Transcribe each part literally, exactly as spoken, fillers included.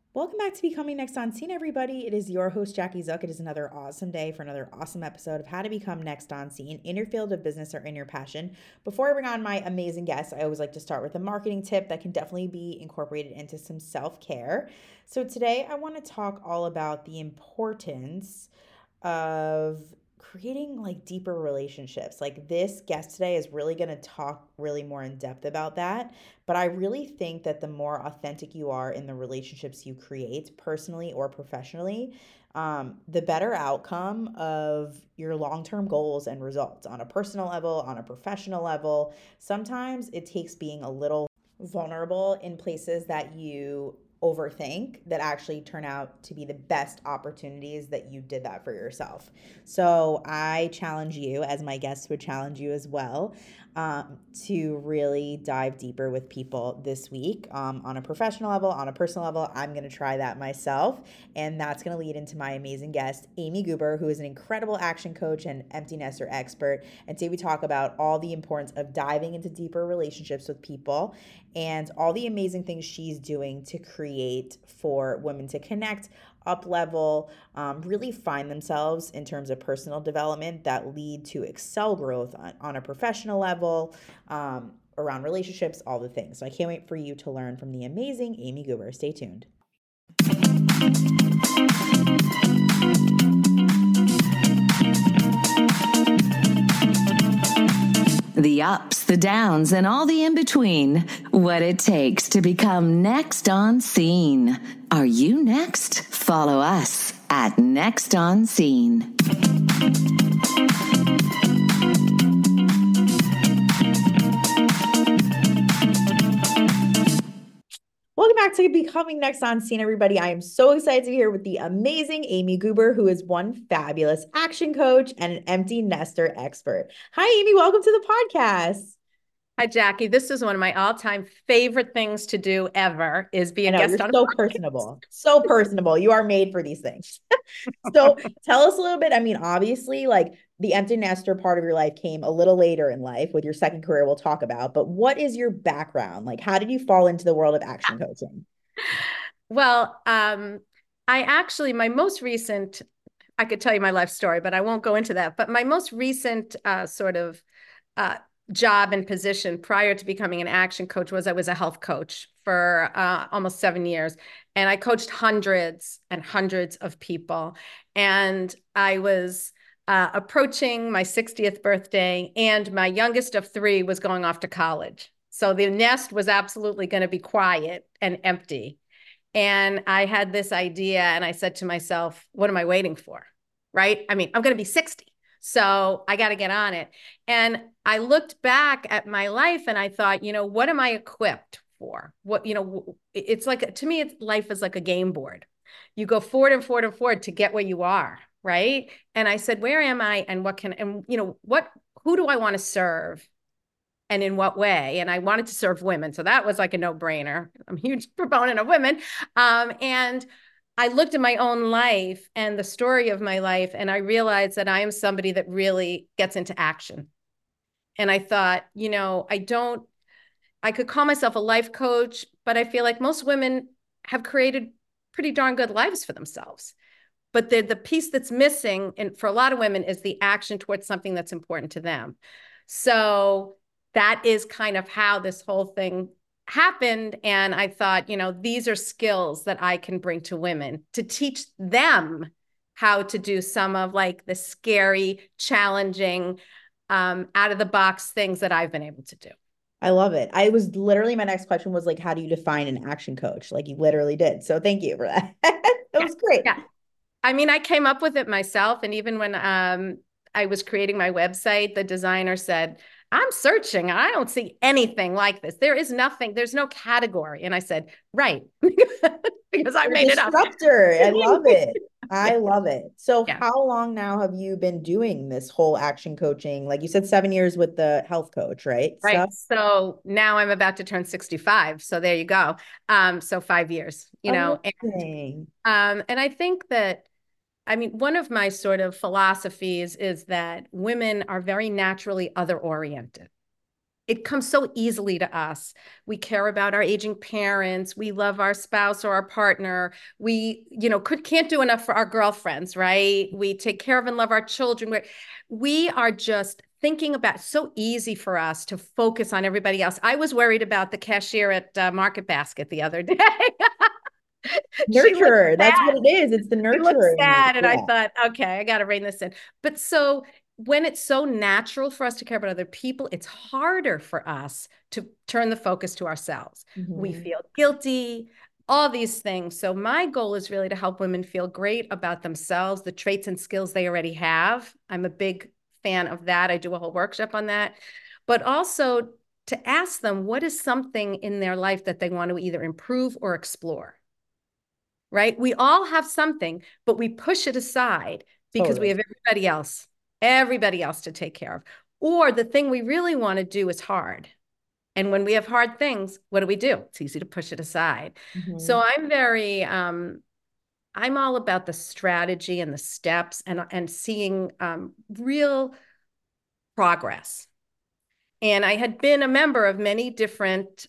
Welcome back to Becoming Next on Scene, everybody. It is your host, Jackie Zook. It is another awesome day for another awesome episode of How to Become Next on Scene in your field of business or in your passion. Before I bring on my amazing guests, I always like to start with a marketing tip that can definitely be incorporated into some self care. So today I want to talk all about the importance of creating like deeper relationships. Like this guest today is really going to talk really more in depth about that. But I really think that the more authentic you are in the relationships you create, personally or professionally, um, the better outcome of your long term goals and results on a personal level, on a professional level. Sometimes it takes being a little vulnerable in places that you overthink that actually turn out to be the best opportunities that you did that for yourself. So I challenge you, as my guests would challenge you as well, um, to really dive deeper with people this week um, on a professional level, on a personal level. I'm going to try that myself. And that's going to lead into my amazing guest, Amy Guber, who is an incredible action coach and empty nester expert. And today we talk about all the importance of diving into deeper relationships with people and all the amazing things she's doing to create for women to connect, up level, um, really find themselves in terms of personal development that lead to excel growth on, on a professional level, um, around relationships, all the things. So I can't wait for you to learn from the amazing Amy Guber. Stay tuned. The ups, the downs, and all the in-between. What it takes to become next on scene. Are you next? Follow us at Next on Scene. Welcome back to Becoming Next on Scene, everybody. I am so excited to be here with the amazing Amy Guber, who is one fabulous action coach and an empty nester expert. Hi, Amy. Welcome to the podcast. Hi, Jackie. This is one of my all-time favorite things to do ever is be I a know, guest you're on a so podcast. personable. So personable. You are made for these things. So tell us a little bit. I mean, obviously, like the empty nester part of your life came a little later in life with your second career we'll talk about, but what is your background? Like, how did you fall into the world of action coaching? Well, um, I actually, my most recent, I could tell you my life story, but I won't go into that. But my most recent uh, sort of uh, job and position prior to becoming an action coach was I was a health coach for uh, almost seven years. And I coached hundreds and hundreds of people. And I was uh, approaching my sixtieth birthday, and my youngest of three was going off to college. So the nest was absolutely going to be quiet and empty. And I had this idea, and I said to myself, what am I waiting for? Right? I mean, I'm going to be sixty. So I got to get on it. And I looked back at my life and I thought, you know, what am I equipped for? What, you know, it's like, to me, it's, life is like a game board. You go forward and forward and forward to get where you are. Right. And I said, where am I? And what can, and, you know, what, who do I want to serve? And in what way? And I wanted to serve women. So that was like a no-brainer. I'm a huge proponent of women. Um, and I looked at my own life and the story of my life, and I realized that I am somebody that really gets into action. And I thought, you know, I don't, I could call myself a life coach, but I feel like most women have created pretty darn good lives for themselves. But the, the piece that's missing, and for a lot of women, is the action towards something that's important to them. So that is kind of how this whole thing happened. And I thought, you know, these are skills that I can bring to women to teach them how to do some of like the scary, challenging, um, out of the box things that I've been able to do. I love it. I was literally, my next question was like, how do you define an action coach? Like you literally did. So thank you for that. That was great. Yeah. I mean, I came up with it myself. And even when um, I was creating my website, the designer said, I'm searching. I don't see anything like this. There is nothing. There's no category. And I said, right. Because I You're a made it up. disruptor. I love it. I Yeah. love it. So Yeah. how long now have you been doing this whole action coaching? Like you said, seven years with the health coach, right? Right. Stuff. So now I'm about to turn sixty-five. So there you go. Um, so five years, you know, Amazing. and, um, and I think that, I mean, one of my sort of philosophies is that women are very naturally other oriented. it comes so easily to us. We care about our aging parents. We love our spouse or our partner. We, you know, could, can't do enough for our girlfriends, right? We take care of and love our children. We, we are just thinking about, so easy for us to focus on everybody else. I was worried about the cashier at uh, Market Basket the other day. Nurturer. That's what it is. It's the She looked nurturer in you. sad, and Yeah. I thought, okay, I got to rein this in. But so when it's so natural for us to care about other people, it's harder for us to turn the focus to ourselves. Mm-hmm. We feel guilty, all these things. So my goal is really to help women feel great about themselves, the traits and skills they already have. I'm a big fan of that. I do a whole workshop on that. But also to ask them, what is something in their life that they want to either improve or explore? Right? We all have something, but we push it aside because Totally. we have everybody else, everybody else to take care of. Or the thing we really want to do is hard. And when we have hard things, what do we do? It's easy to push it aside. Mm-hmm. So I'm very, um, I'm all about the strategy and the steps and, and seeing um, real progress. And I had been a member of many different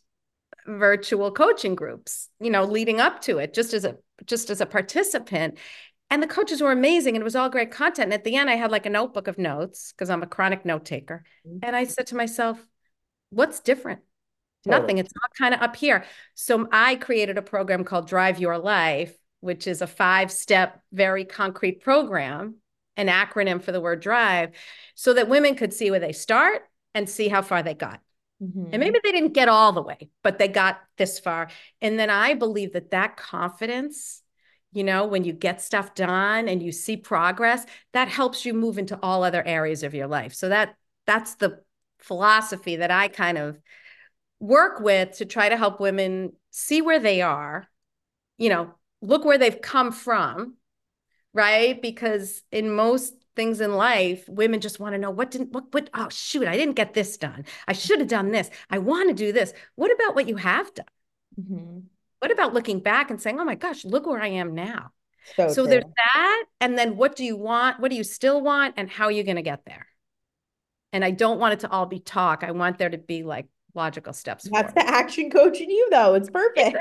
virtual coaching groups, you know, leading up to it, just as a just as a participant. And the coaches were amazing, and it was all great content. And at the end, I had like a notebook of notes because I'm a chronic note taker. Mm-hmm. And I said to myself, what's different? Totally. Nothing. It's all kind of up here. So I created a program called Drive Your Life, which is a five-step, very concrete program, an acronym for the word drive, so that women could see where they start and see how far they got. Mm-hmm. And maybe they didn't get all the way, but they got this far. And then I believe that that confidence, you know, when you get stuff done and you see progress, that helps you move into all other areas of your life. So that that's the philosophy that I kind of work with to try to help women see where they are, you know, look where they've come from, right? Because in most things in life, women just want to know what didn't, what, what, oh, shoot, I didn't get this done. I should have done this. I want to do this. What about what you have done? Mm-hmm. What about looking back and saying, oh my gosh, look where I am now. So, so there's that. And then what do you want? What do you still want? And how are you going to get there? And I don't want it to all be talk. I want there to be like logical steps. That's the action coach in you, though. It's perfect.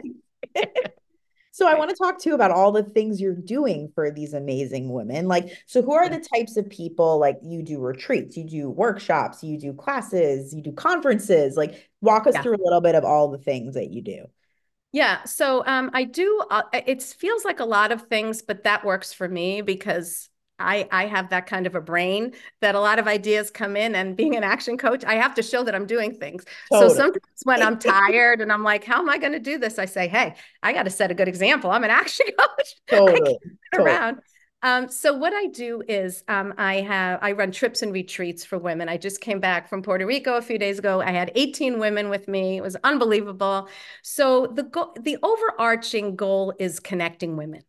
So I want to talk too about all the things you're doing for these amazing women. Like, so who are the types of people, like you do retreats, you do workshops, you do classes, you do conferences, like walk us yeah. through a little bit of all the things that you do. Yeah. So um, I do, uh, it feels like a lot of things, but that works for me because I, I have that kind of a brain that a lot of ideas come in, and being an action coach, I have to show that I'm doing things. Totally. So sometimes when I'm tired and I'm like, how am I going to do this? I say, hey, I got to set a good example. I'm an action coach. Totally. I can't sit totally. around. Um, so what I do is um, I have, I run trips and retreats for women. I just came back from Puerto Rico a few days ago. I had eighteen women with me. It was unbelievable. So the go- the overarching goal is connecting women.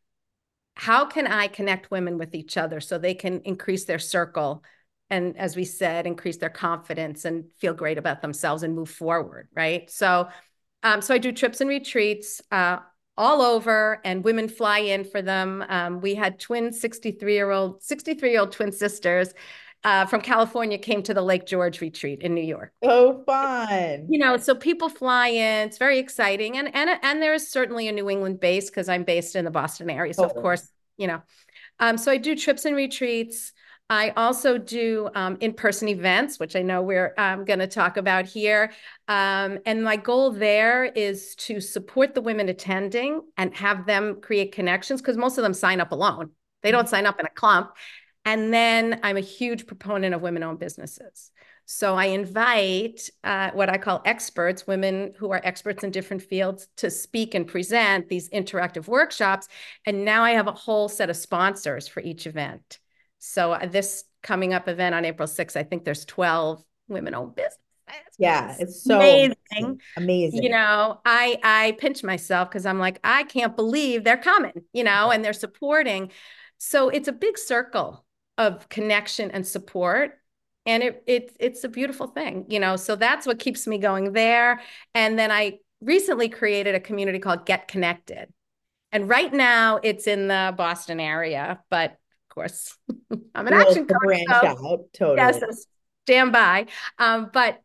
How can I connect women with each other so they can increase their circle and, as we said, increase their confidence and feel great about themselves and move forward, right? So, um, so I do trips and retreats uh, all over, and women fly in for them. Um, we had twin sixty-three-year-old, sixty-three-year-old twin sisters uh, from California came to the Lake George retreat in New York. Oh, fun. You know, so people fly in. It's very exciting. And and and there's certainly a New England base because I'm based in the Boston area. So, oh. of course, you know, um, so I do trips and retreats. I also do um, in-person events, which I know we're um, going to talk about here. Um, and my goal there is to support the women attending and have them create connections, because most of them sign up alone. They don't sign up in a clump. And then I'm a huge proponent of women-owned businesses. So I invite uh, what I call experts, women who are experts in different fields, to speak and present these interactive workshops. And now I have a whole set of sponsors for each event. So uh, this coming up event on April sixth, I think there's twelve women-owned businesses. Yeah, it's so amazing. Amazing. You know, I I pinch myself because I'm like, I can't believe they're coming, you know, and they're supporting. So it's a big circle of connection and support. And it, it it's a beautiful thing, you know, so that's what keeps me going there. And then I recently created a community called Get Connected. And right now it's in the Boston area, but of course, I'm an action coach. Branch so out, totally. Yes, stand by. Um, but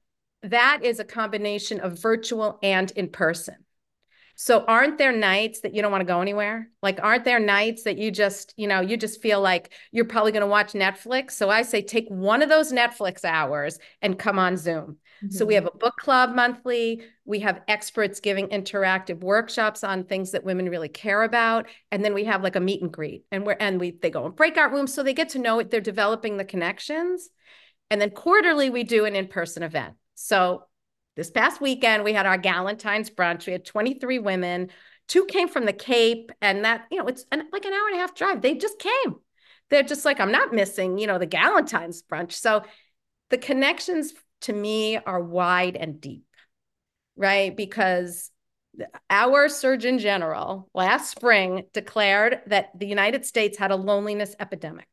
that is a combination of virtual and in person. So aren't there nights that you don't want to go anywhere? Like, aren't there nights that you just, you know, you just feel like you're probably going to watch Netflix? So I say take one of those Netflix hours and come on Zoom. Mm-hmm. So we have a book club monthly. We have experts giving interactive workshops on things that women really care about. And then we have like a meet and greet, and we're, and we, they go in breakout rooms so they get to know it. They're developing the connections. And then quarterly, we do an in-person event. So this past weekend, we had our Galentine's brunch. We had twenty-three women. Two came from the Cape, and that, you know, it's an, like an hour and a half drive. They just came. They're just like, I'm not missing, you know, the Galentine's brunch. So the connections to me are wide and deep, right? Because our Surgeon General last spring declared that the United States had a loneliness epidemic.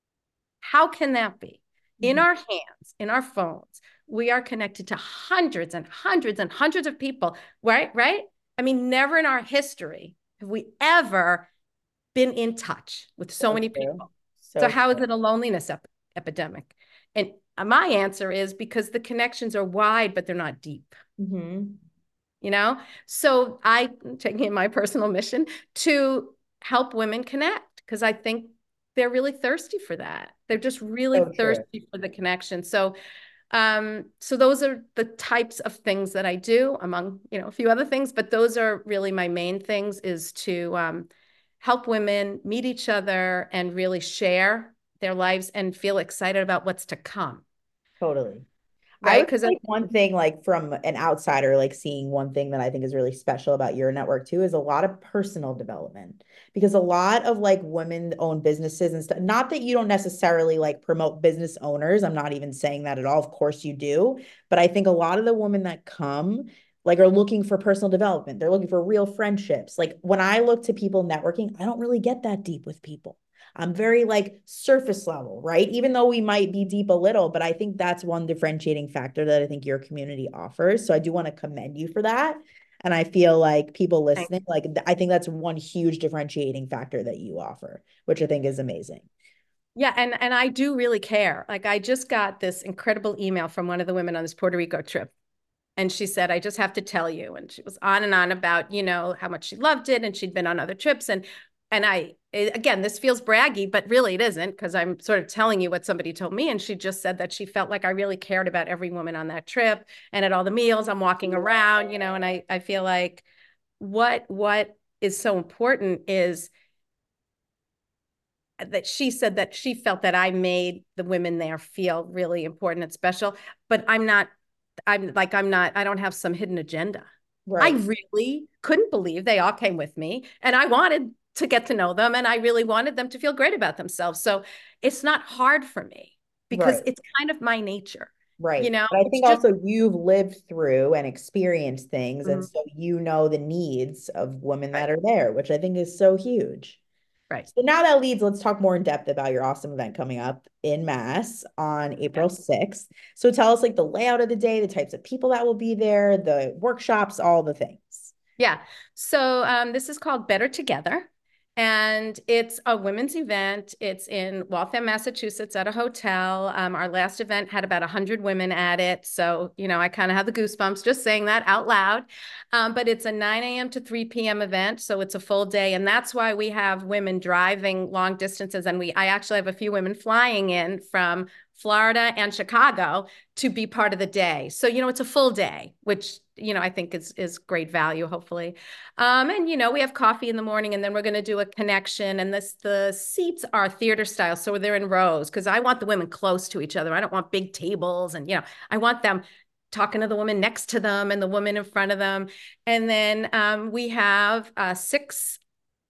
How can that be? In our hands, in our phones, we are connected to hundreds and hundreds and hundreds of people, right? Right? I mean, never in our history have we ever been in touch with so, so many true. people. So, so how true. is it a loneliness ep epidemic? And my answer is because the connections are wide, but they're not deep. Mm-hmm. You know? So I'm taking my personal mission to help women connect, because I think they're really thirsty for that. They're just really so thirsty true. for the connection. So, um, so those are the types of things that I do, among, you know, a few other things, but those are really my main things, is to um, help women meet each other and really share their lives and feel excited about what's to come. Totally. Right? Because like one thing, like from an outsider, like seeing one thing that I think is really special about your network too, is a lot of personal development. Because a lot of like women-owned businesses and stuff, not that you don't necessarily like promote business owners. I'm not even saying that at all. Of course you do. But I think a lot of the women that come like are looking for personal development. They're looking for real friendships. Like when I look to people networking, I don't really get that deep with people. I'm very like surface level, right? Even though we might be deep a little, but I think that's one differentiating factor that I think your community offers. So I do want to commend you for that. And I feel like people listening, like I think that's one huge differentiating factor that you offer, which I think is amazing. Yeah, and, and I do really care. Like I just got this incredible email from one of the women on this Puerto Rico trip. And she said, I just have to tell you. And she was on and on about, you know, how much she loved it. And she'd been on other trips. And And I, again, this feels braggy, but really it isn't, because I'm sort of telling you what somebody told me. And she just said that she felt like I really cared about every woman on that trip. And at all the meals, I'm walking around, you know, and I, I feel like what, what is so important is that she said that she felt that I made the women there feel really important and special. But I'm not, I'm like, I'm not, I don't have some hidden agenda. Right. I really couldn't believe they all came with me. And I wanted to get to know them. And I really wanted them to feel great about themselves. So it's not hard for me because right. it's kind of my nature. Right. You know, but I think just, also you've lived through and experienced things. Mm-hmm. And so you know the needs of women right. that are there, which I think is so huge. Right. So now that leads, let's talk more in depth about your awesome event coming up in Mass on April sixth. So tell us like the layout of the day, the types of people that will be there, the workshops, all the things. Yeah. So um, this is called Better Together. And it's a women's event. It's in Waltham, Massachusetts at a hotel. Um, our last event had about one hundred women at it. So, you know, I kind of have the goosebumps just saying that out loud. Um, but it's a nine A M to three P M event. So it's a full day. And that's why we have women driving long distances. And we, I actually have a few women flying in from Florida and Chicago to be part of the day. So, you know, it's a full day, which, you know, I think is, is great value, hopefully. Um, and, you know, we have coffee in the morning and then we're going to do a connection, and this, the seats are theater style. So they're in rows because I want the women close to each other. I don't want big tables, and, you know, I want them talking to the woman next to them and the woman in front of them. And then um, we have uh, six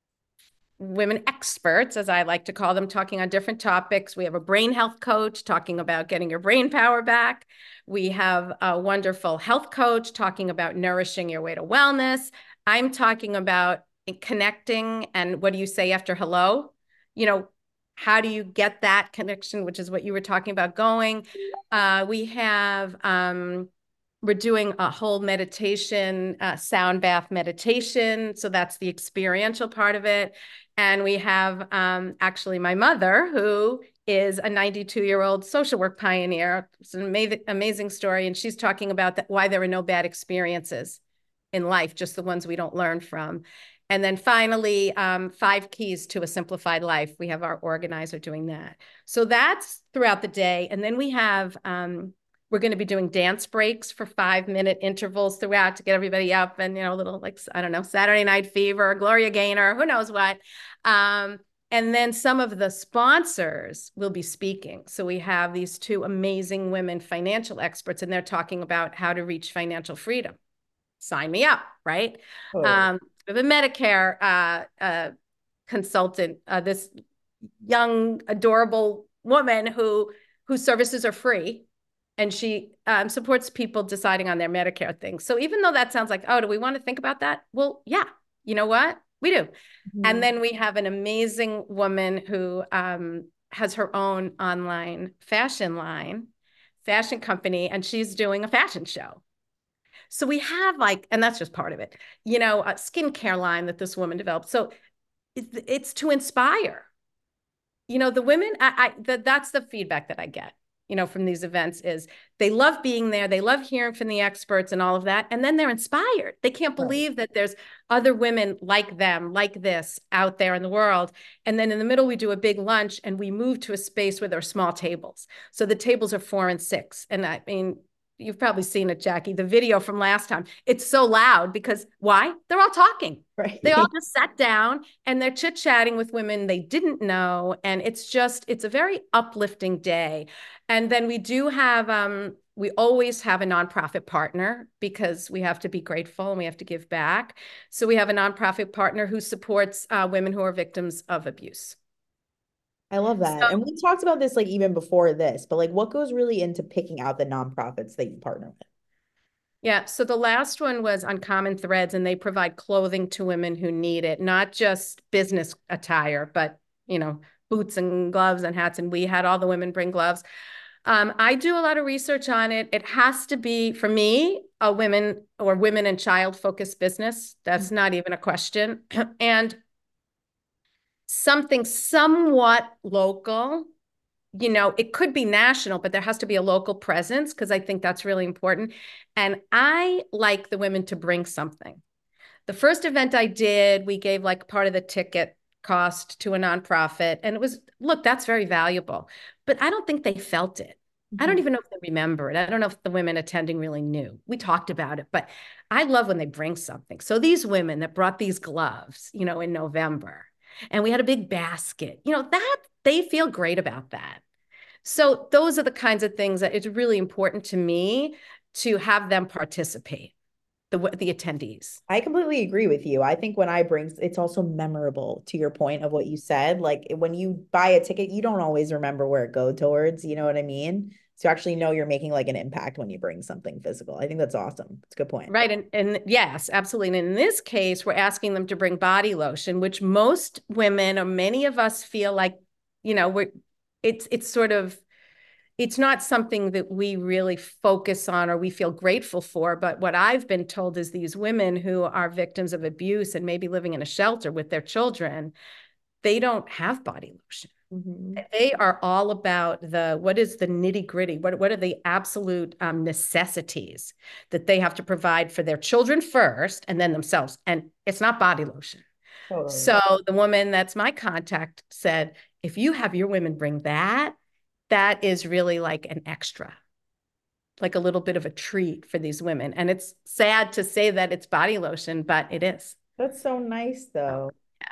women experts, as I like to call them, talking on different topics. We have a brain health coach talking about getting your brain power back. We have a wonderful health coach talking about nourishing your way to wellness. I'm talking about connecting and what do you say after hello? You know, how do you get that connection, which is what you were talking about going. Uh, we have, um, we're doing a whole meditation, uh, sound bath meditation. So that's the experiential part of it. And we have um, actually my mother, who is a ninety-two-year-old social work pioneer. It's an amazing, amazing story. And she's talking about that, why there are no bad experiences in life, just the ones we don't learn from. And then finally, um, five keys to a simplified life. We have our organizer doing that. So that's throughout the day. And then we have, um, we're going to be doing dance breaks for five minute intervals throughout to get everybody up and, you know, a little like, I don't know, Saturday Night Fever, Gloria Gaynor, who knows what. Um, and then some of the sponsors will be speaking. So we have these two amazing women financial experts, and they're talking about how to reach financial freedom. Sign me up, right? Oh. Um, we have a Medicare uh, uh, consultant, uh, this young, adorable woman who whose services are free, and she um, supports people deciding on their Medicare things. So even though that sounds like, oh, do we want to think about that? Well, yeah, you know what? We do. Mm-hmm. And then we have an amazing woman who um, has her own online fashion line, fashion company, and she's doing a fashion show. So we have like, and that's just part of it, you know, a skincare line that this woman developed. So it's, it's to inspire, you know, the women, I, I the, that's the feedback that I get, you know, from these events is they love being there. They love hearing from the experts and all of that. And then they're inspired. They can't believe right. that there's other women like them, like this out there in the world. And then in the middle, we do a big lunch and we move to a space where there are small tables. So the tables are four and six. And I mean, you've probably seen it, Jackie, the video from last time. It's so loud because why? They're all talking. Right. They all just sat down and they're chit-chatting with women they didn't know. And it's just, it's a very uplifting day. And then we do have, um, we always have a nonprofit partner because we have to be grateful and we have to give back. So we have a nonprofit partner who supports uh, women who are victims of abuse. I love that. So, and we talked about this like even before this, but like what goes really into picking out the nonprofits that you partner with? Yeah. So the last one was Uncommon Threads, and they provide clothing to women who need it, not just business attire, but, you know, boots and gloves and hats. And we had all the women bring gloves. Um, I do a lot of research on it. It has to be, for me, a women or women and child focused business. That's mm-hmm. not even a question. And something somewhat local, you know, it could be national, but there has to be a local presence because I think that's really important. And I like the women to bring something. The first event I did, we gave like part of the ticket cost to a nonprofit. And it was, look, that's very valuable. But I don't think they felt it. Mm-hmm. I don't even know if they remember it. I don't know if the women attending really knew. We talked about it, but I love when they bring something. So these women that brought these gloves, you know, in November, and we had a big basket, you know, that they feel great about that. So those are the kinds of things that it's really important to me to have them participate, the, the attendees. I completely agree with you. I think when I bring, it's also memorable to your point of what you said. Like when you buy a ticket, you don't always remember where it go towards, you know what I mean? So you actually know you're making like an impact when you bring something physical. I think that's awesome. It's a good point. Right. And, and yes, absolutely. And in this case, we're asking them to bring body lotion, which most women or many of us feel like, you know, we're, it's, it's sort of, it's not something that we really focus on or we feel grateful for. But what I've been told is these women who are victims of abuse and maybe living in a shelter with their children, they don't have body lotion. Mm-hmm. They are all about the, what is the nitty gritty? What, what are the absolute um, necessities that they have to provide for their children first and then themselves? And it's not body lotion. Totally. So the woman that's my contact said, if you have your women bring that, that is really like an extra, like a little bit of a treat for these women. And it's sad to say that it's body lotion, but it is. That's so nice though.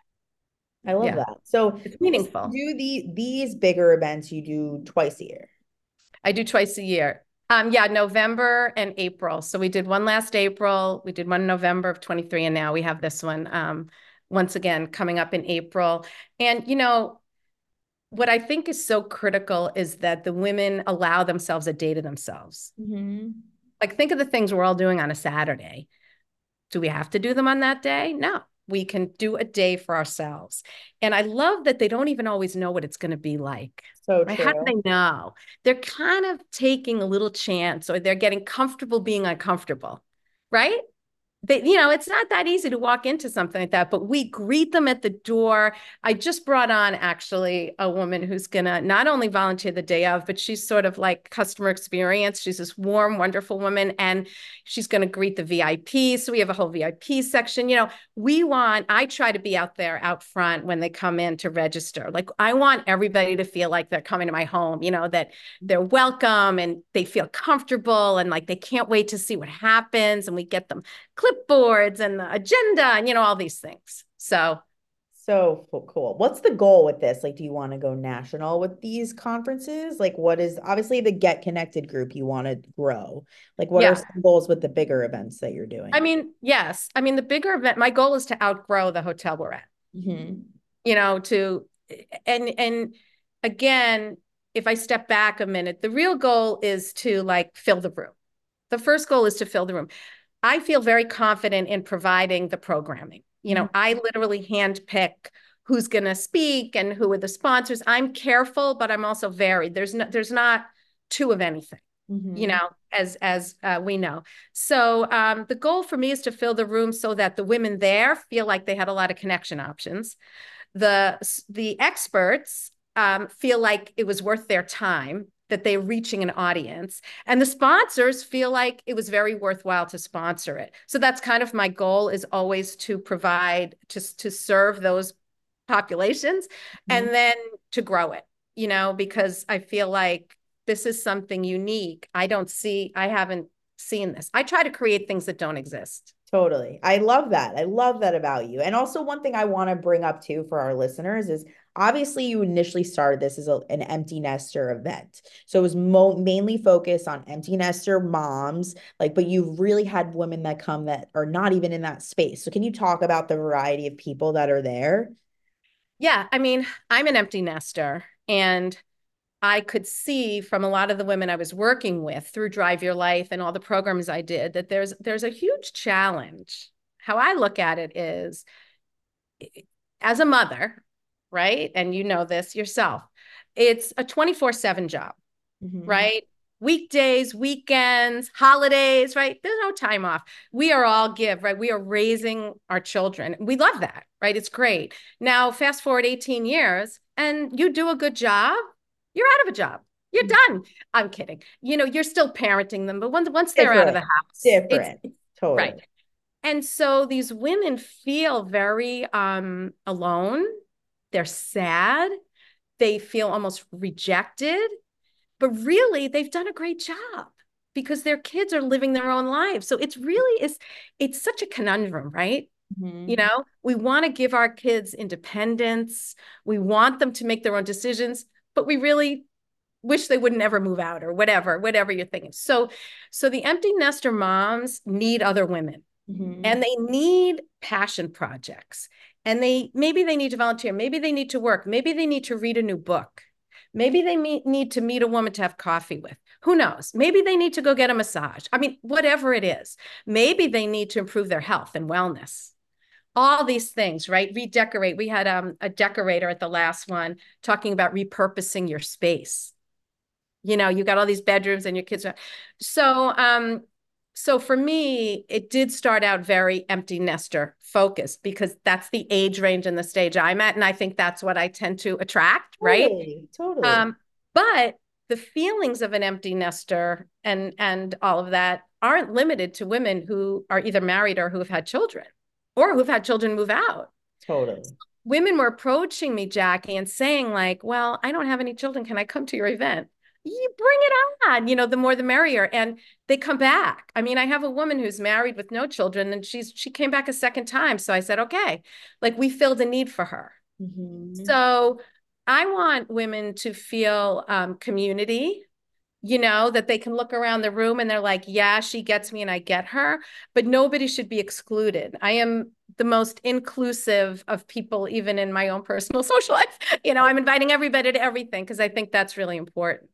I love yeah. that. So it's meaningful. You do the these bigger events you do twice a year. I do twice a year. Um, yeah, November and April. So we did one last April. We did one in November of twenty-three, and now we have this one um, once again coming up in April. And you know, what I think is so critical is that the women allow themselves a day to themselves. Mm-hmm. Like think of the things we're all doing on a Saturday. Do we have to do them on that day? No. We can do a day for ourselves. And I love that they don't even always know what it's going to be like. So right? true. How do they know? They're kind of taking a little chance or they're getting comfortable being uncomfortable, right? they, you know, it's not that easy to walk into something like that, but we greet them at the door. I just brought on actually a woman who's going to not only volunteer the day of, but she's sort of like customer experience. She's this warm, wonderful woman, and she's going to greet the V I P. So we have a whole V I P section. You know, we want, I try to be out there out front when they come in to register. Like, I want everybody to feel like they're coming to my home, you know, that they're welcome and they feel comfortable and like they can't wait to see what happens. And we get them clipboards and the agenda and, you know, all these things. So, So cool. What's the goal with this? Like, do you want to go national with these conferences? Like, what is obviously the Get Connected group you want to grow? Like, what are yeah. some goals with the bigger events that you're doing? I mean, yes. I mean, the bigger event, my goal is to outgrow the hotel we're at, Mm-hmm. you know, to, and, and again, if I step back a minute, the real goal is to like fill the room. The first goal is to fill the room. I feel very confident in providing the programming. You know, I literally handpick who's going to speak and who are the sponsors. I'm careful, but I'm also varied. There's no, there's not two of anything, Mm-hmm. you know, as as uh, we know. So um, the goal for me is to fill the room so that the women there feel like they had a lot of connection options. The the experts um, feel like it was worth their time, that they're reaching an audience, and the sponsors feel like it was very worthwhile to sponsor it. So that's kind of my goal, is always to provide, to, to serve those populations, Mm-hmm. and then to grow it, you know, because I feel like this is something unique. I don't see, I haven't seen this. I try to create things that don't exist. Totally. I love that. I love that about you. And also, one thing I want to bring up too for our listeners is obviously you initially started this as a, an empty nester event. So it was mo- mainly focused on empty nester moms, like, but you've really had women that come that are not even in that space. So can you talk about the variety of people that are there? Yeah. I mean, I'm an empty nester, and I could see from a lot of the women I was working with through Drive Your Life and all the programs I did that there's there's a huge challenge. How I look at it is, as a mother, right? And you know this yourself, it's a twenty-four seven job, Mm-hmm. right? Weekdays, weekends, holidays, right? There's no time off. We are all give, right? We are raising our children. We love that, right? It's great. Now, fast forward eighteen years and you do a good job, you're out of a job. You're done. I'm kidding. You know, you're still parenting them, but once once they're out of the Different. house, it's Different. right. Totally. And so these women feel very um, alone. They're sad. They feel almost rejected, but really they've done a great job because their kids are living their own lives. So it's really is it's such a conundrum, right? You Mm-hmm. know, we want to give our kids independence. We want them to make their own decisions, but we really wish they would never move out or whatever, whatever you're thinking. So, so the empty nester moms need other women, Mm-hmm. and they need passion projects, and they maybe they need to volunteer, maybe they need to work, maybe they need to read a new book, maybe they meet, need to meet a woman to have coffee with, who knows, maybe they need to go get a massage. I mean, whatever it is, maybe they need to improve their health and wellness, all these things, right? Redecorate. We had um, a decorator at the last one talking about repurposing your space. You know, you got all these bedrooms and your kids are, so um so for me, it did start out very empty nester focused because that's the age range and the stage I'm at. And I think that's what I tend to attract, right? Totally. Totally. Um, but the feelings of an empty nester and and all of that aren't limited to women who are either married or who have had children or who've had children move out. Totally. Women were approaching me, Jackie, and saying, like, well, I don't have any children. Can I come to your event? You bring it on, you know, the more the merrier. And they come back. I mean, I have a woman who's married with no children, and she's she came back a second time. So I said, okay, like we filled a need for her. Mm-hmm. So I want women to feel um, community, you know, that they can look around the room and they're like, yeah, she gets me and I get her, but nobody should be excluded. I am the most inclusive of people, even in my own personal social life. You know, I'm inviting everybody to everything because I think that's really important.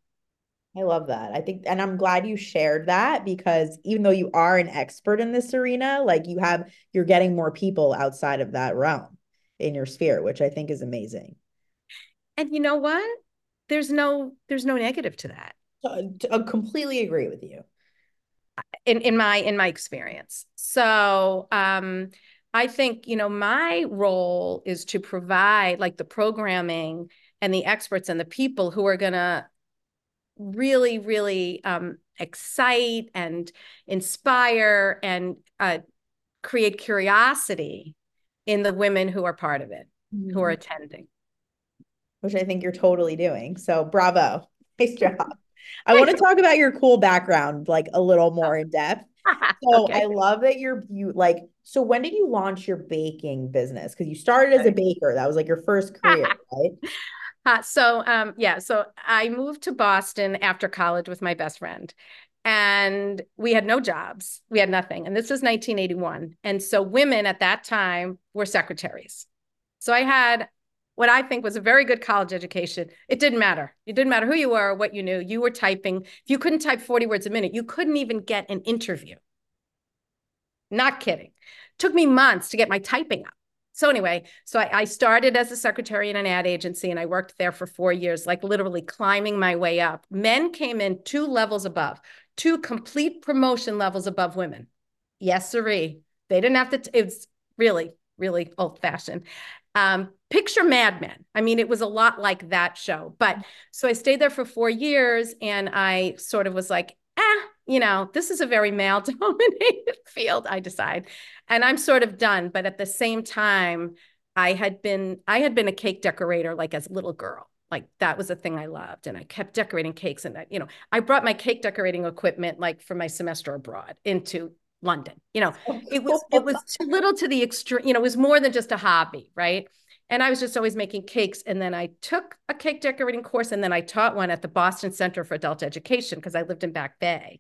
I love that. I think, and I'm glad you shared that because even though you are an expert in this arena, like you have, you're getting more people outside of that realm in your sphere, which I think is amazing. And you know what? There's no, there's no negative to that. So, I completely agree with you. in, in my, in my experience. So, um, I think, you know, my role is to provide like the programming and the experts and the people who are going to really, really um, excite and inspire and uh, create curiosity in the women who are part of it, who are Mhm. attending. Which I think you're totally doing. So bravo. Nice job. I want to talk about your cool background like a little more in depth. So I Okay. love that you're you like so when did you launch your baking business? Because you started as a Okay. baker. That was like your first career, right? Uh, so um, yeah, so I moved to Boston after college with my best friend, and we had no jobs. We had nothing. And this was nineteen eighty-one. And so women at that time were secretaries. So I had what I think was a very good college education. It didn't matter. It didn't matter who you were or what you knew. You were typing. If you couldn't type forty words a minute, you couldn't even get an interview. Not kidding. Took me months to get my typing up. So anyway, so I, I started as a secretary in an ad agency, and I worked there for four years, like literally climbing my way up. Men came in two levels above, two complete promotion levels above women. Yes, sirree. They didn't have to, t- it was really, really old fashioned. Um, picture Mad Men. I mean, it was a lot like that show. But so I stayed there for four years and I sort of was like, ah, you know, this is a very male dominated field, I decide. And I'm sort of done. But at the same time, I had been, I had been a cake decorator like as a little girl. Like that was a thing I loved. And I kept decorating cakes. And, I, you know, I brought my cake decorating equipment like for my semester abroad into London. You know, Oh, it was, it cool. was too little to the extreme, you know, it was more than just a hobby, right? And I was just always making cakes. And then I took a cake decorating course and then I taught one at the Boston Center for Adult Education because I lived in Back Bay.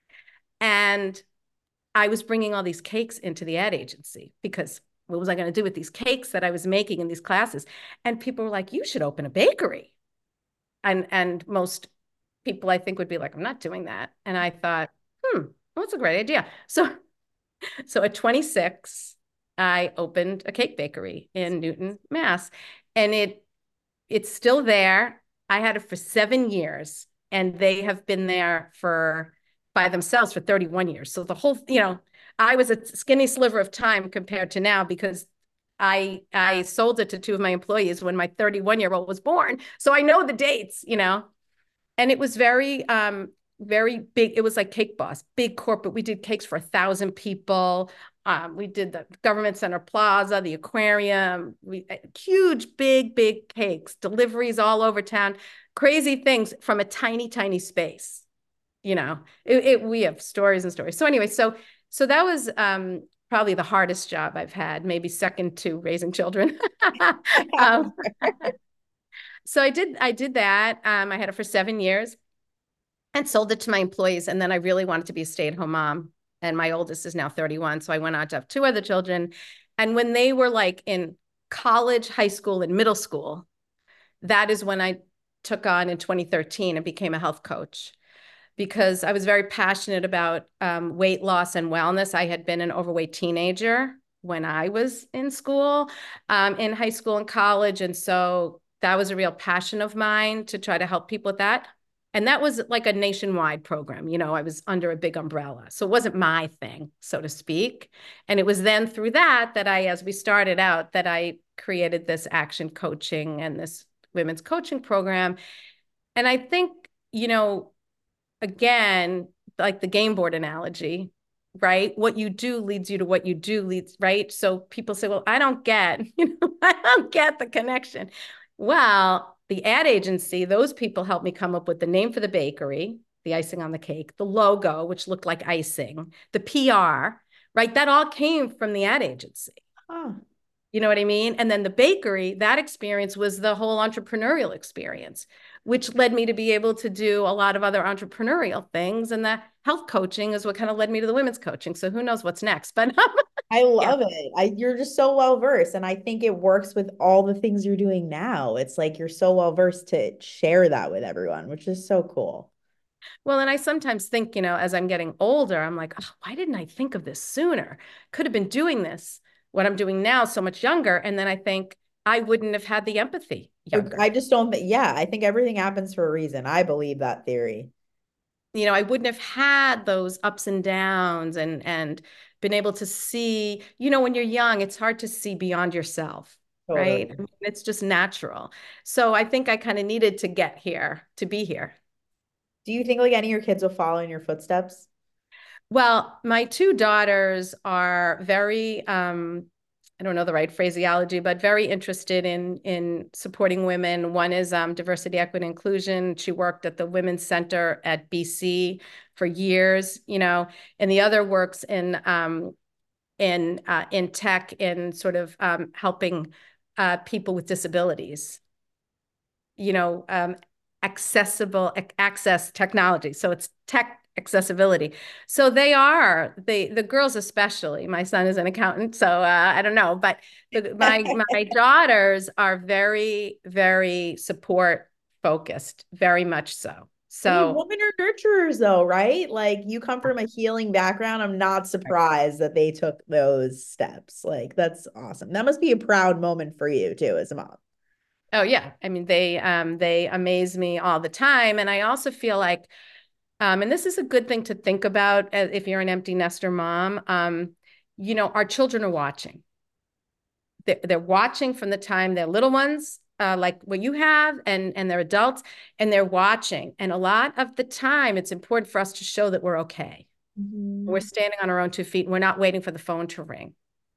And I was bringing all these cakes into the ad agency because what was I going to do with these cakes that I was making in these classes? And people were like, you should open a bakery. And, and most people I think would be like, I'm not doing that. And I thought, hmm, well, that's a great idea. So, so at twenty-six, I opened a cake bakery in Newton, Mass. And it it's still there. I had it for seven years and they have been there for by themselves for thirty-one years. So the whole, you know, I was a skinny sliver of time compared to now because I I sold it to two of my employees when my thirty-one year old was born. So I know the dates, you know. And it was very um very big. It was like Cake Boss, big corporate. We did cakes for a thousand people. Um, we did the Government Center Plaza, the aquarium, we huge, big, big cakes, deliveries all over town, crazy things from a tiny, tiny space. You know, it, it we have stories and stories. So anyway, so so that was um probably the hardest job I've had, maybe second to raising children. um, so I did I did that. Um, I had it for seven years and sold it to my employees. And then I really wanted to be a stay-at-home mom. And my oldest is now thirty-one. So I went on to have two other children. And when they were like in college, high school, and middle school, that is when I took on in twenty thirteen and became a health coach because I was very passionate about um, weight loss and wellness. I had been an overweight teenager when I was in school, um, in high school and college. And so that was a real passion of mine to try to help people with that. And that was like a nationwide program. You know, I was under a big umbrella. So it wasn't my thing, so to speak. And it was then through that that I, as we started out, that I created this action coaching and this women's coaching program. And I think, you know, again, like the game board analogy, right? What you do leads you to what you do leads, right? So people say, well, I don't get, you know, I don't get the connection. Well, the ad agency, those people helped me come up with the name for the bakery, the icing on the cake, the logo, which looked like icing, the P R, right? That all came from the ad agency. Huh. You know what I mean? And then the bakery, that experience was the whole entrepreneurial experience, which led me to be able to do a lot of other entrepreneurial things. And the health coaching is what kind of led me to the women's coaching. So who knows what's next? But I yeah. love it. I you're just so well versed, and I think it works with all the things you're doing now. It's like you're so well versed to share that with everyone, which is so cool. Well, and I sometimes think, you know, as I'm getting older, I'm like, oh, why didn't I think of this sooner? Could have been doing this, what I'm doing now, so much younger. And then I think I wouldn't have had the empathy I younger. I just don't think, yeah, I think everything happens for a reason. I believe that theory. you know, I wouldn't have had those ups and downs and and been able to see, you know, when you're young, it's hard to see beyond yourself, Totally. right? I mean, it's just natural. So I think I kind of needed to get here to be here. Do you think like any of your kids will follow in your footsteps? Well, my two daughters are very, um, I don't know the right phraseology, but very interested in in supporting women. One is um, diversity, equity, inclusion. She worked at the Women's Center at B C for years, you know, and the other works in um, in uh, in tech in sort of um, helping uh, people with disabilities, you know, um, accessible access technology. So it's tech accessibility. So they are they the girls especially. My son is an accountant, so uh, I don't know, but the, my my daughters are very very support focused, very much so. I mean, So women are nurturers though, right? Like you come from a healing background. I'm not surprised that they took those steps. Like that's awesome. That must be a proud moment for you too as a mom. oh yeah, I mean they um they amaze me all the time, and I also feel like um and this is a good thing to think about as, if you're an empty nester mom. Um, you know, our children are watching. They're, they're watching from the time they're little ones, uh, like what you have, and and they're adults, and they're watching. And a lot of the time, it's important for us to show that we're okay. We're Mhm. standing on our own two feet. And we're not waiting for the phone to ring.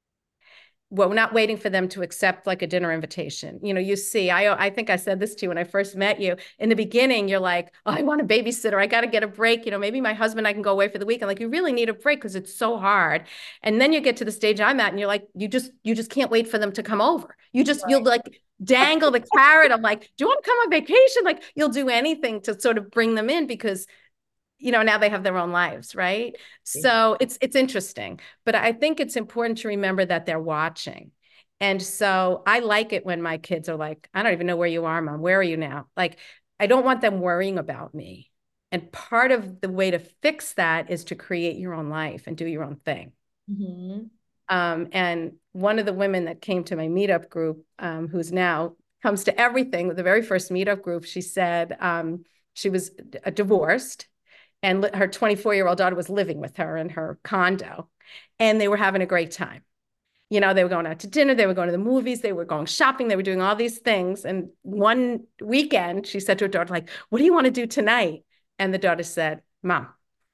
Well, we're not waiting for them to accept like a dinner invitation. You know, you see, I I think I said this to you when I first met you. In the beginning, you're like, oh, I want a babysitter. I got to get a break. You know, maybe my husband, I can go away for the weekend. Like, you really need a break because it's so hard. And then you get to the stage I'm at, and you're like, you just you just can't wait for them to come over. You just you'll like dangle the carrot. I'm like, do you want to come on vacation? Like, you'll do anything to sort of bring them in because you know, now they have their own lives, right? So it's it's interesting, but I think it's important to remember that they're watching. And so I like it when my kids are like, I don't even know where you are, mom. Where are you now? Like, I don't want them worrying about me. And part of the way to fix that is to create your own life and do your own thing. Mhm. Um, and one of the women that came to my meetup group, um, who's now comes to everything, the very first meetup group, she said um, she was divorced and her twenty-four year old daughter was living with her in her condo, and they were having a great time. You know, they were going out to dinner, they were going to the movies, they were going shopping, they were doing all these things. And one weekend, she said to her daughter, like, what do you want to do tonight? And the daughter said, Mom,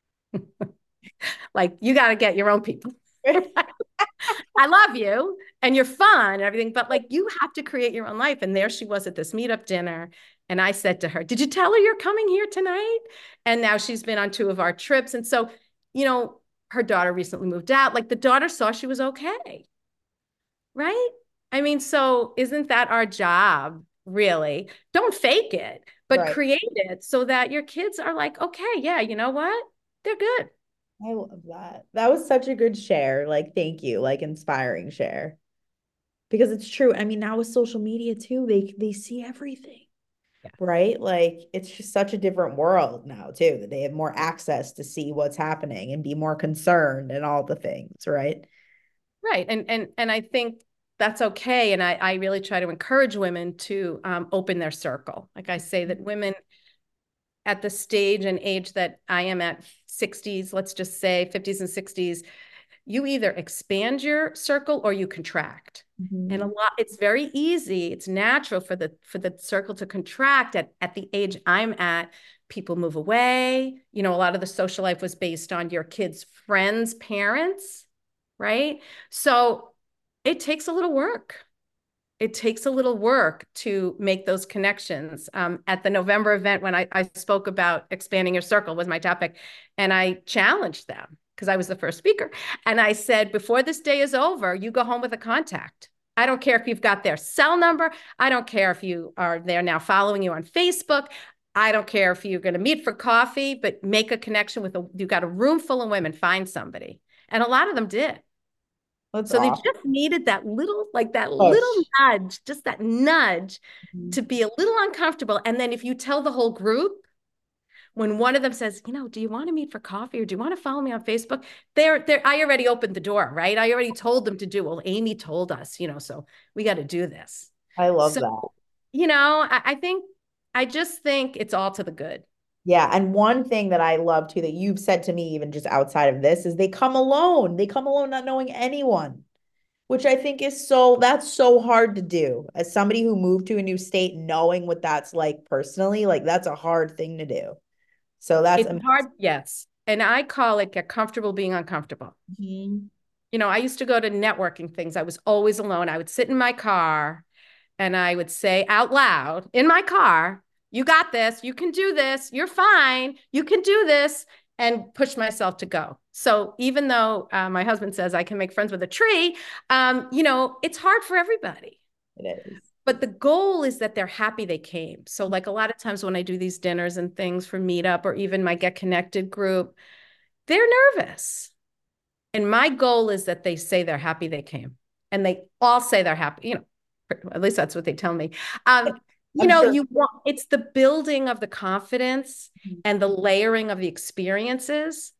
like, you got to get your own people. I love you and you're fun and everything, but like you have to create your own life. And there she was at this meetup dinner. And I said to her, did you tell her you're coming here tonight? And now she's been on two of our trips. And so, you know, her daughter recently moved out. Like the daughter saw she was okay. Right? I mean, so isn't that our job, really? Don't fake it, but Right. create it so that your kids are like, okay, yeah, you know what? They're good. I love that. That was such a good share. Like, thank you. Like, inspiring share. Because it's true. I mean, now with social media too, they they see everything, Yeah. right? Like, it's just such a different world now too, that they have more access to see what's happening and be more concerned and all the things, right? Right. And and and I think that's okay. And I, I really try to encourage women to um, open their circle. Like I say that women at the stage and age that I am at, sixties, let's just say fifties and sixties, you either expand your circle or you contract. And a Mhm. lot, it's very easy, it's natural for the for the circle to contract at, at the age I'm at. People move away. You know, a lot of the social life was based on your kids' friends, parents, right? So it takes a little work. It takes a little work to make those connections. Um, at the November event, when I, I spoke about expanding your circle was my topic, and I challenged them because I was the first speaker. And I said, before this day is over, you go home with a contact. I don't care if you've got their cell number. I don't care if you are they're now following you on Facebook. I don't care if you're going to meet for coffee, but make a connection with a, you've got a room full of women, find somebody. And a lot of them did. That's So they awesome. just needed that little, like that little Push. nudge, just that nudge Mhm. to be a little uncomfortable. And then if you tell the whole group, when one of them says, you know, do you want to meet for coffee or do you want to follow me on Facebook? They're, they're, I already opened the door, right? I already told them to do, well, Amy told us, you know, so we got to do this. I love So, that. you know, I, I think, I just think it's all to the good. Yeah. And one thing that I love too that you've said to me, even just outside of this, is they come alone. They come alone not knowing anyone, which I think is so, that's so hard to do. As somebody who moved to a new state, knowing what that's like personally, like that's a hard thing to do. So that's It's amazing. hard, yes. And I call it get comfortable being uncomfortable. Mhm. You know, I used to go to networking things. I was always alone. I would sit in my car and I would say out loud in my car, you got this, you can do this, you're fine, you can do this, and push myself to go. So even though uh, my husband says I can make friends with a tree, um, you know, it's hard for everybody. It is. But the goal is that they're happy they came. So like a lot of times when I do these dinners and things for Meetup or even my Get Connected group, they're nervous. And my goal is that they say they're happy they came. And they all say they're happy, you know, at least that's what they tell me. Um, you I'm know, sure. you want it's the building of the confidence Mhm. and the layering of the experiences.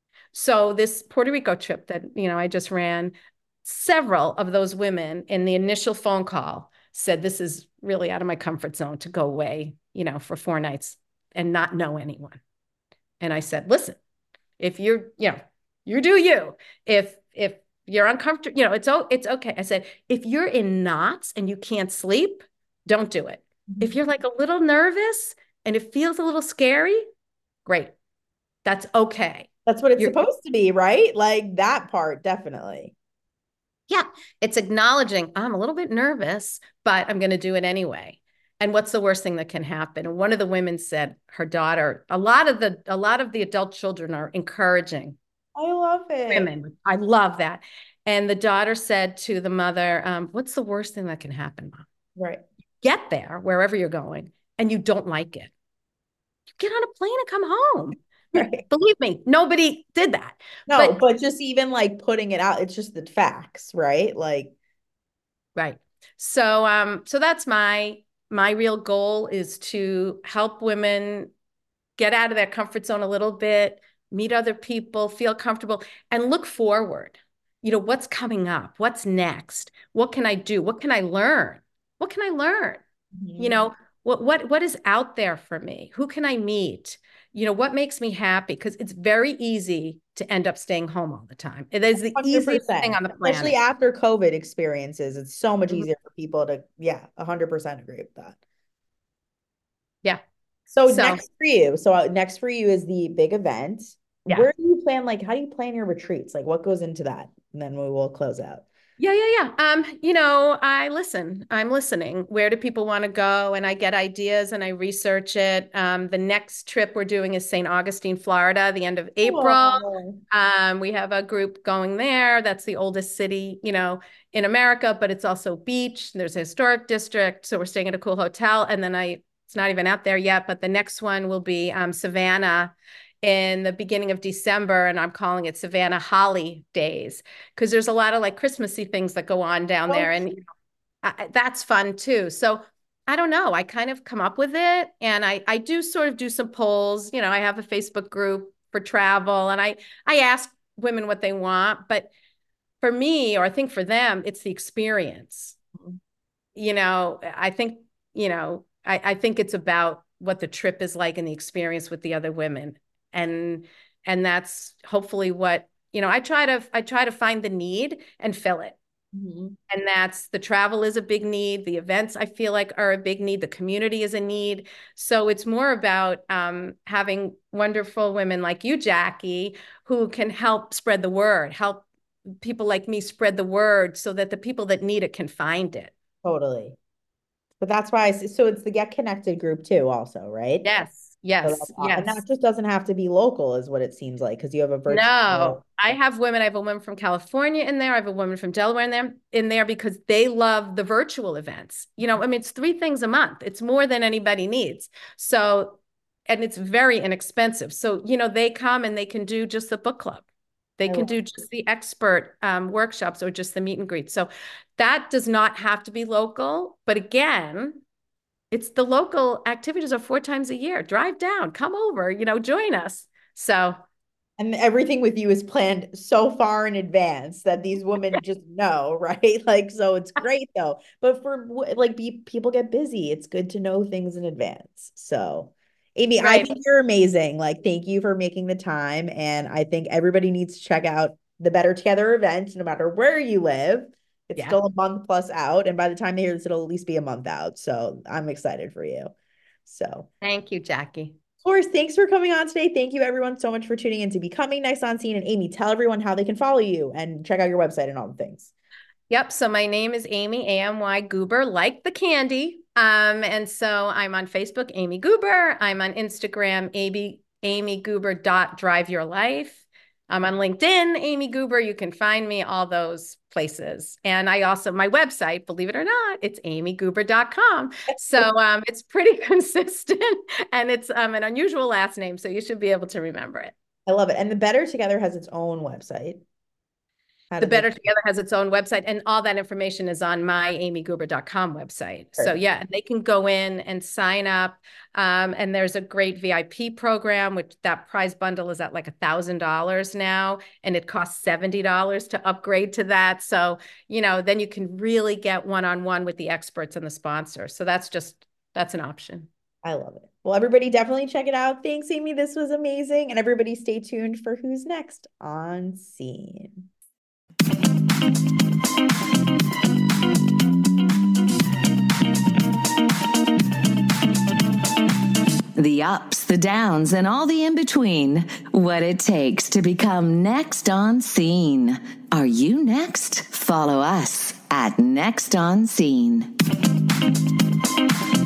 So this Puerto Rico trip that, you know, I just ran, several of those women in the initial phone call said, this is really out of my comfort zone to go away, you know, for four nights and not know anyone. And I said, listen, if you're, you know, you do you. If if you're uncomfortable, you know, it's oh, it's okay. I said, if you're in knots and you can't sleep, don't do it. If Mhm. you're like a little nervous and it feels a little scary, great. That's okay. That's what it's You're supposed to be, right? Like that part, definitely. Yeah, it's acknowledging I'm a little bit nervous, but I'm going to do it anyway. And what's the worst thing that can happen? And one of the women said her daughter, a lot of the a lot of the adult children are encouraging I love it. women. I love that. And the daughter said to the mother, um, what's the worst thing that can happen, Mom? Right. Get there, wherever you're going, and you don't like it. Get on a plane and come home. Right. Believe me, nobody did that. No, But but just even like putting it out, it's just the facts, right? Like, right. So um, so that's my my real goal is to help women get out of their comfort zone a little bit, meet other people, feel comfortable, and look forward. You know, what's coming up? What's next? What can I do? What can I learn? What can I learn? You mhm. know, what what what is out there for me? Who can I meet? You know, what makes me happy? Because it's very easy to end up staying home all the time. It is the easiest thing one hundred percent. on the Especially planet. after COVID experiences, it's so much Mhm. easier for people to, yeah, one hundred percent agree with that. Yeah. So So, next for you, so uh, next for you is the big event. yeah. Where do you plan, like, how do you plan your retreats? Like, what goes into that? And then we will close out. Yeah, yeah, yeah. Um, you know, I listen. I'm listening. Where do people want to go? And I get ideas and I research it. Um, the next trip we're doing is Saint Augustine, Florida, the end of April. Oh, Um, we have a group going there. That's the oldest city, you know, in America, but it's also beach. There's a historic district. So we're staying at a cool hotel. And then I, it's not even out there yet, but the next one will be um, Savannah in the beginning of December. And I'm calling it Savannah Holly Days because there's a lot of like Christmassy things that go on down there. oh, And you know, I, that's fun too. So I don't know. I kind of come up with it and I, I do sort of do some polls. You know, I have a Facebook group for travel and I, I ask women what they want, but for me, or I think for them, it's the experience. You know, I think, you know, I, I think it's about what the trip is like and the experience with the other women. And and that's hopefully what, you know, I try to I try to find the need and fill it. mhm. And that's the travel is a big need. The events I feel like are a big need. The community is a need. So it's more about um, having wonderful women like you, Jackie, who can help spread the word, help people like me spread the word so that the people that need it can find it. Totally. But that's why I see, so it's the Get Connected group too, also, right? Yes, So that's, yes, aw- and yes. that just doesn't have to be local, is what it seems like, because you have a virtual. No, I have women. I have a woman from California in there. I have a woman from Delaware in there in there because they love the virtual events. You know, I mean, it's three things a month. It's more than anybody needs. So, and it's very inexpensive. So, you know, they come and they can do just the book club. They I can love. do just the expert um, workshops or just the meet and greet. So that does not have to be local. But again, it's the local activities are four times a year. Drive down, come over, you know, join us. So And everything with you is planned so far in advance that these women just know, right? Like, so it's great though. But for w- like be, people get busy, it's good to know things in advance. So Amy, I Right. think you're amazing. Like, thank you for making the time. And I think everybody needs to check out the Better Together event, no matter where you live. It's Yeah. still a month plus out. And by the time they hear this, it'll at least be a month out. So I'm excited for you. So, Thank you, Jackie. of course, thanks for coming on today. Thank you, everyone, so much for tuning in to Becoming Next on Scene. And Amy, tell everyone how they can follow you and check out your website and all the things. Yep. So my name is Amy, A M Y Goober, like the candy. Um, and so I'm on Facebook, Amy Goober. I'm on Instagram, Amy, Amy Goober dot drive your life. I'm on LinkedIn, Amy Goober. You can find me all those places. And I also, my website, believe it or not, it's amy goober dot com. So um, it's pretty consistent and it's um, an unusual last name. So you should be able to remember it. I love it. And the Better Together has its own website. How The do they? Better Together has its own website, and all that information is on my amy goober dot com website. So Perfect. yeah, they can go in and sign up. Um, and there's a great V I P program, which that prize bundle is at like a thousand dollars now, and it costs seventy dollars to upgrade to that. So, you know, then you can really get one-on-one with the experts and the sponsor. So that's just, that's an option. I love it. Well, everybody definitely check it out. Thanks, Amy. This was amazing. And everybody stay tuned for who's next on Scene. The ups, the downs, and all the in between. What it takes to become next on Scene. Are you next? Follow us at Next on Scene.